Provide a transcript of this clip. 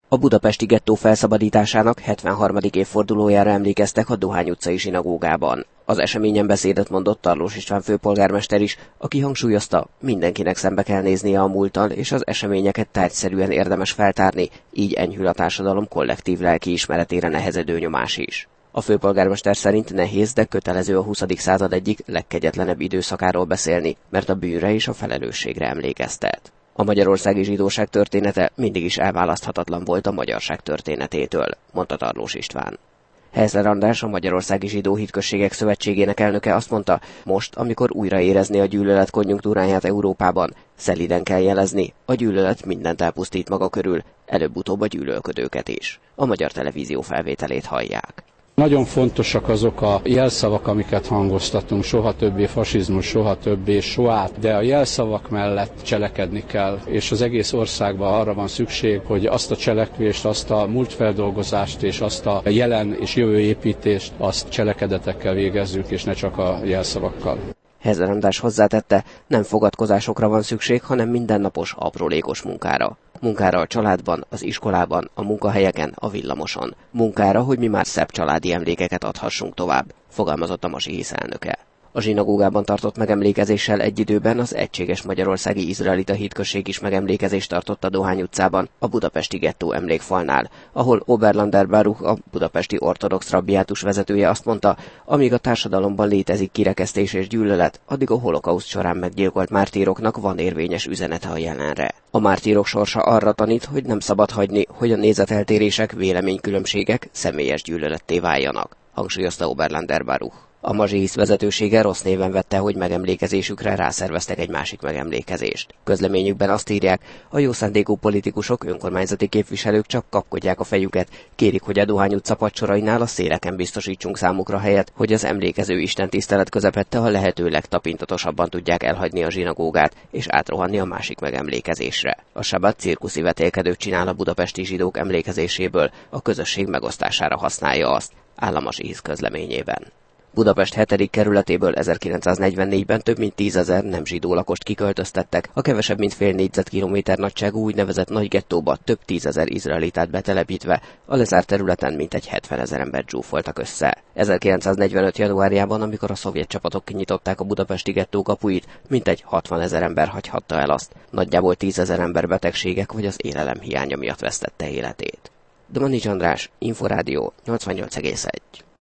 A budapesti gettó felszabadításának 73. évfordulójára emlékeztek a Dohány utcai zsinagógában. Az eseményen beszédet mondott Tarlós István főpolgármester is, aki hangsúlyozta, mindenkinek szembe kell néznie a múlttal, és az eseményeket tárgyszerűen érdemes feltárni, így enyhül a társadalom kollektív lelkiismeretére nehezedő nyomás is. A főpolgármester szerint nehéz, de kötelező a 20. század egyik legkegyetlenebb időszakáról beszélni, mert a bűnre és a felelősségre emlékeztet. A magyarországi zsidóság története mindig is elválaszthatatlan volt a magyarság történetétől, mondta Tarlós István. Heisler András, a Magyarországi Zsidó Hitközségek Szövetségének elnöke azt mondta, most, amikor újra érezni a gyűlölet konjunktúráját Európában, szelíden kell jelezni, a gyűlölet mindent elpusztít maga körül, előbb-utóbb a gyűlölködőket is. A Magyar Televízió felvételét hallják. Nagyon fontosak azok a jelszavak, amiket hangoztatunk, soha többé fasizmus, soha többé soát, de a jelszavak mellett cselekedni kell, és az egész országban arra van szükség, hogy azt a cselekvést, azt a múltfeldolgozást és azt a jelen és jövőépítést, azt cselekedetekkel végezzük, és ne csak a jelszavakkal. Heisler András hozzátette, nem fogadkozásokra van szükség, hanem mindennapos, aprólékos munkára. Munkára a családban, az iskolában, a munkahelyeken, a villamoson. Munkára, hogy mi már szebb családi emlékeket adhassunk tovább, fogalmazott a Masihisz elnöke. A zsinagógában tartott megemlékezéssel egy időben az Egységes Magyarországi Izraelita Hitközség is megemlékezést tartott a Dohány utcában, a budapesti gettó emlékfalnál, ahol Oberlander Baruch, a budapesti ortodox rabbiátus vezetője azt mondta, amíg a társadalomban létezik kirekesztés és gyűlölet, addig a holokauszt során meggyilkolt mártíroknak van érvényes üzenete a jelenre. A mártírok sorsa arra tanít, hogy nem szabad hagyni, hogy a nézeteltérések, véleménykülönbségek személyes gyűlöletté váljanak, hangsúlyozta Oberlander Baruch. A Masihisz vezetősége rossz néven vette, hogy megemlékezésükre rászerveztek egy másik megemlékezést. Közleményükben azt írják, a jó szándékú politikusok, önkormányzati képviselők csak kapkodják a fejüket, kérik, hogy a Dohány utca padsorainál a széleken biztosítsunk számukra helyet, hogy az emlékező istentisztelet közepette a lehető legtapintatosabban tudják elhagyni a zsinagógát, és átrohanni a másik megemlékezésre. A sabbat cirkuszi vetélkedőt csinál a budapesti zsidók emlékezéséből, a közösség megosztására használja azt, áll a Masihisz közleményében. Budapest 7. kerületéből 1944-ben több mint 10 000 nem zsidó lakost kiköltöztettek, a kevesebb mint fél négyzetkilométer nagyságú úgynevezett nagy gettóba több 10 000 izraelitát betelepítve, a lezárt területen mintegy 70 000 embert zsúfoltak össze. 1945. januárjában, amikor a szovjet csapatok kinyitották a budapesti gettó kapuit, mintegy 60 000 ember hagyhatta el azt. Nagyjából 10 000 ember betegségek vagy az élelem hiánya miatt vesztette életét. Domanics András, Inforádió 88,1.